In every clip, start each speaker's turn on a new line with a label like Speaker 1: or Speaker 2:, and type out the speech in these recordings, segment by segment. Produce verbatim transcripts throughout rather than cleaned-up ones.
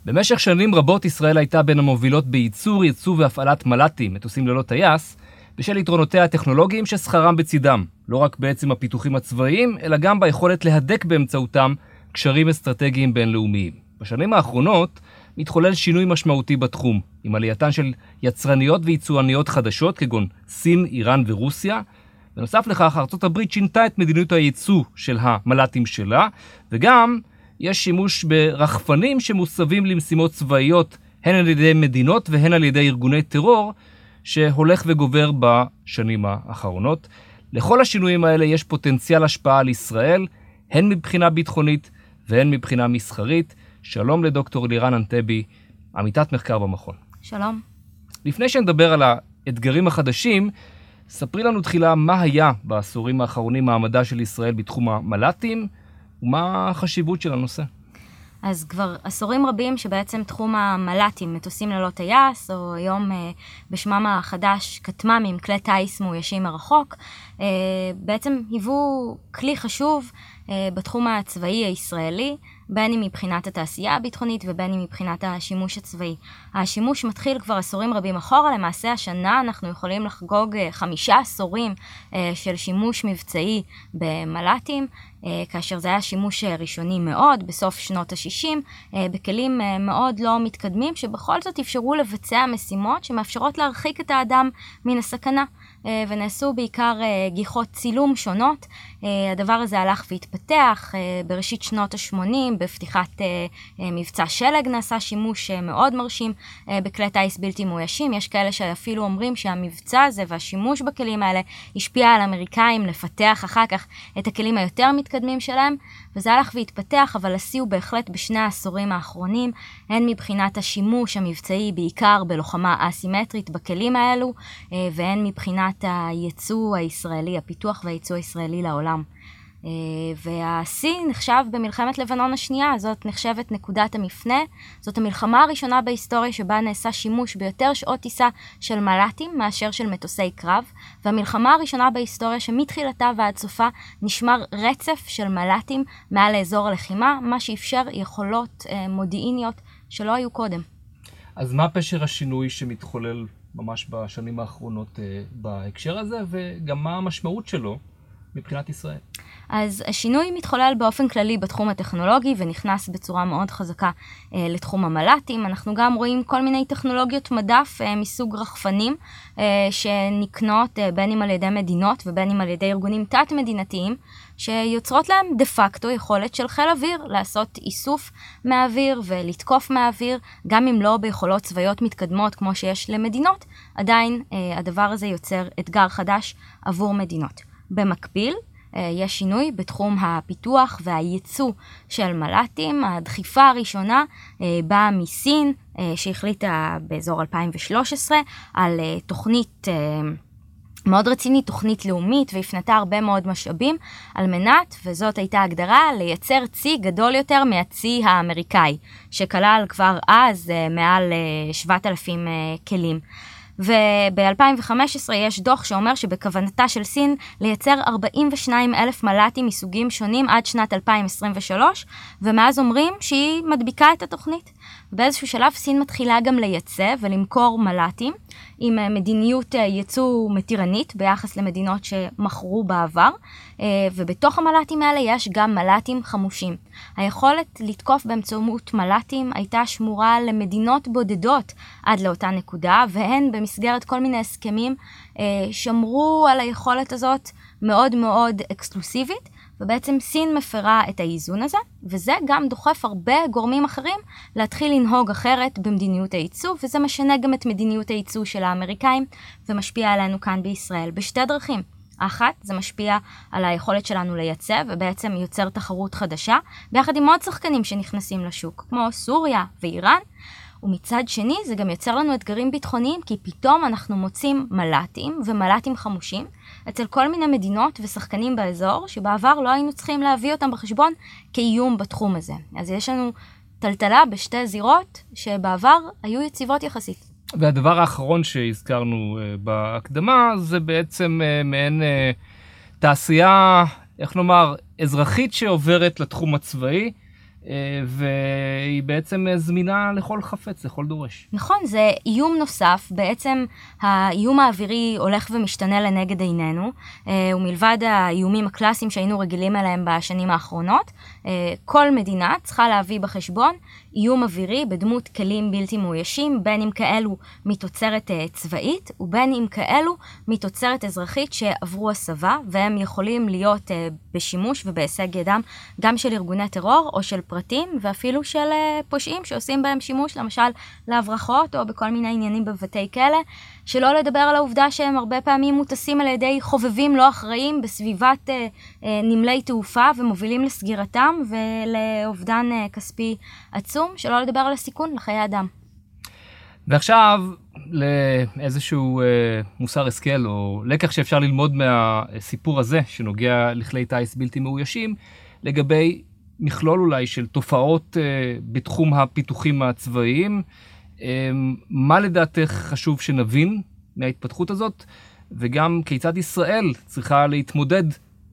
Speaker 1: במשך שנים רבות ישראל הייתה בין המובילות בייצור, ייצוא והפעלת מל"טים, מטוסים ללא טייס, בשל יתרונותיה הטכנולוגיים ששכרם בצידם, לא רק בעצם הפיתוחים הצבאיים, אלא גם ביכולת להדק באמצעותם קשרים אסטרטגיים בינלאומיים. בשנים האחרונות מתחולל שינוי משמעותי בתחום, עם עלייתן של יצרניות ויצואניות חדשות, כגון סין, איראן ורוסיה. בנוסף לכך, ארצות הברית שינתה את מדיניות הייצוא של המל"טים שלה, וגם יש שימוש ברחפנים שמוסבים למשימות צבאיות, הן על ידי מדינות והן על ידי ארגוני טרור, שהולך וגובר בשנים האחרונות. לכל השינויים האלה יש פוטנציאל השפעה על ישראל, הן מבחינה ביטחונית והן מבחינה מסחרית. שלום לדוקטור לירן אנטבי, עמיתת מחקר במכון.
Speaker 2: שלום.
Speaker 1: לפני שנדבר על האתגרים החדשים, ספרי לנו תחילה מה היה בעשורים האחרונים מעמדה של ישראל בתחום המל"טים, ומה החשיבות של הנושא.
Speaker 2: אז כבר עשורים רבים שבעצם תחום המל"טים, מטוסים ללא טייס, או היום אה, בשמם החדש כטמ"מים, כלי טייס מאוישים מרחוק, אה, בעצם היוו כלי חשוב אה, בתחום הצבאי הישראלי, בין אם מבחינת התעשייה הביטחונית ובין אם מבחינת השימוש הצבאי. השימוש מתחיל כבר עשורים רבים אחורה, למעשה השנה אנחנו יכולים לחגוג חמישה עשורים של שימוש מבצעי במל"טים, כאשר זה היה שימוש ראשוני מאוד בסוף שנות ה-שישים, בכלים מאוד לא מתקדמים שבכל זאת אפשרו לבצע משימות שמאפשרות להרחיק את האדם מן הסכנה. ונעשו בעיקר גיחות צילום שונות. הדבר הזה הלך והתפתח בראשית שנות ה-שמונים, בפתיחת מבצע שלג נעשה שימוש מאוד מרשים בכלי טייס בלתי מאוישים. יש כאלה שאפילו אומרים שהמבצע הזה והשימוש בכלים האלה השפיע על האמריקאים לפתח אחר כך את הכלים היותר מתקדמים שלהם, וזה הלך והתפתח, אבל השיא הוא בהחלט בשני העשורים האחרונים, הן מבחינת השימוש המבצעי בעיקר בלוחמה אסימטרית בכלים האלו, והן מבחינת הייצוא הישראלי, הפיתוח והייצוא הישראלי לעולם. והשיא נחשב במלחמת לבנון השנייה, זאת נחשבת נקודת המפנה, זאת המלחמה הראשונה בהיסטוריה שבה נעשה שימוש ביותר שעות טיסה של מל"טים מאשר של מטוסי קרב, והמלחמה הראשונה בהיסטוריה שמתחילתה ועד סופה נשמר רצף של מל"טים מעל לאזור הלחימה, מה שאפשר יכולות מודיעיניות שלא היו קודם.
Speaker 1: אז מה פשר השינוי שמתחולל ממש בשנים האחרונות בהקשר הזה, וגם מה המשמעות שלו מבחינת ישראל?
Speaker 2: אז השינוי מתחולל באופן כללי בתחום הטכנולוגי ונכנס בצורה מאוד חזקה אה, לתחום המל"טים. אנחנו גם רואים כל מיני טכנולוגיות מדף אה, מסוג רחפנים אה, שנקנות אה, בין אם על ידי מדינות ובין אם על ידי ארגונים תת-מדינתיים שיוצרות להם דה פקטו יכולת של חיל אוויר לעשות איסוף מהאוויר ולתקוף מהאוויר, גם אם לא ביכולות צבאיות מתקדמות כמו שיש למדינות, עדיין אה, הדבר הזה יוצר אתגר חדש עבור מדינות. במקביל, יש שינוי בתחום הפיתוח והייצוא של מל"טים. הדחיפה הראשונה באה מסין, שהחליטה באזור אלפיים ושלוש עשרה על תוכנית מאוד רצינית, תוכנית לאומית, והפנתה הרבה מאוד משאבים על מנת, וזאת הייתה הגדרה, לייצר צי גדול יותר מהצי האמריקאי, שכלל כבר אז מעל שבעת אלפים כלים. וב-אלפיים וחמש עשרה יש דוח שאומר שבכוונתה של סין לייצר ארבעים ושניים אלף מל"טים מסוגים שונים עד שנת אלפיים עשרים ושלוש, ומאז אומרים שהיא מדביקה את התוכנית. באיזשהו שלב סין מתחילה גם לייצא ולמכור מל"טים עם מדיניות ייצוא מתירנית ביחס למדינות שמכרו בעבר, ובתוך המל"טים האלה יש גם מל"טים חמושים. היכולת לתקוף באמצעות מל"טים הייתה שמורה למדינות בודדות עד לאותה נקודה, והן במסגרת כל מיני הסכמים שמרו על היכולת הזאת מאוד מאוד אקסקלוסיבית, ובעצם סין מפרה את האיזון הזה, וזה גם דוחף הרבה גורמים אחרים להתחיל לנהוג אחרת במדיניות הייצוא, וזה משנה גם את מדיניות הייצוא של האמריקאים, ומשפיע עלינו כאן בישראל בשתי דרכים. האחת, זה משפיע על היכולת שלנו לייצא, ובעצם יוצר תחרות חדשה, ביחד עם עוד שחקנים שנכנסים לשוק, כמו סוריה ואיראן, ומצד שני זה גם יוצר לנו אתגרים ביטחוניים, כי פתאום אנחנו מוצאים מל"טים ומל"טים חמושים אצל כל מיני מדינות ושחקנים באזור, שבעבר לא היינו צריכים להביא אותם בחשבון כאיום בתחום הזה. אז יש לנו טלטלה בשתי זירות שבעבר היו יציבות יחסית.
Speaker 1: והדבר האחרון שהזכרנו uh, בהקדמה, זה בעצם uh, מעין uh, תעשייה, איך נאמר, אזרחית שעוברת לתחום הצבאי, והיא בעצם זמינה לכל חפץ, לכל דורש.
Speaker 2: נכון, זה איום נוסף, בעצם האיום האווירי הולך ומשתנה לנגד עינינו, ומלבד האיומים הקלאסיים שהיינו רגילים אליהם בשנים האחרונות, כל מדינה צריכה להביא בחשבון איום אווירי בדמות כלים בלתי מאוישים, בין אם כאלו מתוצרת צבאית, ובין אם כאלו מתוצרת אזרחית שעברו הסבה, והם יכולים להיות בשימוש ובהישג ידם גם של ארגוני טרור או של פרטים, ואפילו של פושעים שעושים בהם שימוש, למשל להברחות או בכל מיני עניינים בבתי כלא, שלא לדבר על העובדה שהם הרבה פעמים מוטסים על ידי חובבים לא אחראיים בסביבת אה, אה, נמלי תעופה ומובילים לסגירתם ולאובדן אה, כספי עצום, שלא לדבר על הסיכון לחיי אדם.
Speaker 1: ועכשיו לאיזשהו אה, מוסר השכל או לקח שאפשר ללמוד מהסיפור הזה שנוגע לכלי טייס בלתי מאוישים, לגבי מכלול אולי של תופעות אה, בתחום הפיתוחים הצבאיים. אה, מה לדעתך חשוב שנבין מההתפתחות הזאת, וגם כיצד ישראל צריכה להתמודד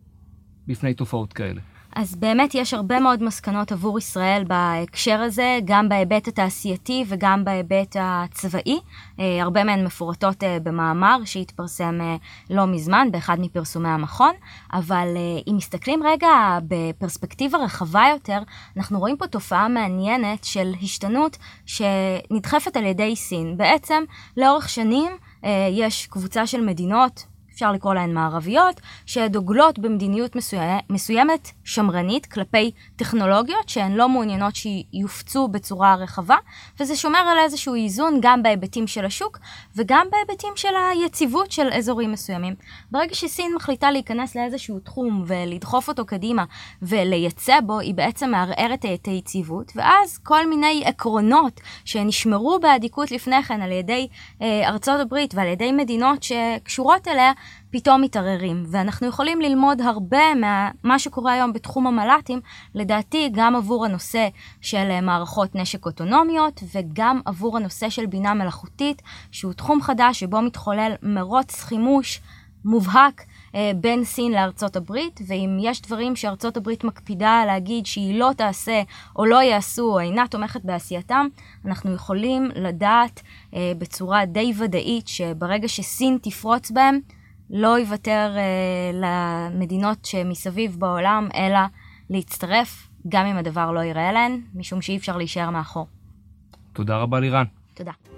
Speaker 1: בפני תופעות כאלה?
Speaker 2: אז באמת יש הרבה מאוד מסקנות עבור ישראל בהקשר הזה, גם בהיבט התעשייתי וגם בהיבט הצבאי. הרבה מהן מפורטות במאמר שהתפרסם לא מזמן באחד מפרסומי המכון, אבל אם מסתכלים רגע בפרספקטיבה רחבה יותר, אנחנו רואים פה תופעה מעניינת של השתנות שנדחפת על ידי סין. בעצם לאורך שנים יש קבוצה של מדינות, אפשר לקרוא להן מערביות, שדוגלות במדיניות מסוימת שמרנית כלפי טכנולוגיות שהן לא מעוניינות שיופצו בצורה רחבה, וזה שומר על איזשהו איזון גם בהיבטים של השוק וגם בהיבטים של היציבות של אזורים מסוימים. ברגע שסין מחליטה להיכנס לאיזשהו תחום ולדחוף אותו קדימה ולייצא בו, היא בעצם מערערת את היציבות, ואז כל מיני עקרונות שנשמרו בעדיקות לפני כן על ידי אה, ארצות הברית ועל ידי מדינות שקשורות אליה, פתאום מתערערים, ואנחנו יכולים ללמוד הרבה מה שקורה היום בתחום המל"טים, לדעתי גם עבור הנושא של מערכות נשק אוטונומיות, וגם עבור הנושא של בינה מלאכותית, שהוא תחום חדש שבו מתחולל מרוץ חימוש מובהק בין סין לארצות הברית, ואם יש דברים שארצות הברית מקפידה להגיד שהיא לא תעשה או לא יעשו או אינה תומכת בעשייתם, אנחנו יכולים לדעת בצורה די ודאית שברגע שסין תפרוץ בהם, לא יוותר uh, למדינות שמסביב בעולם, אלא להצטרף, גם אם הדבר לא ייראה להן, משום שאי אפשר להישאר מאחור.
Speaker 1: תודה רבה לירן.
Speaker 2: תודה.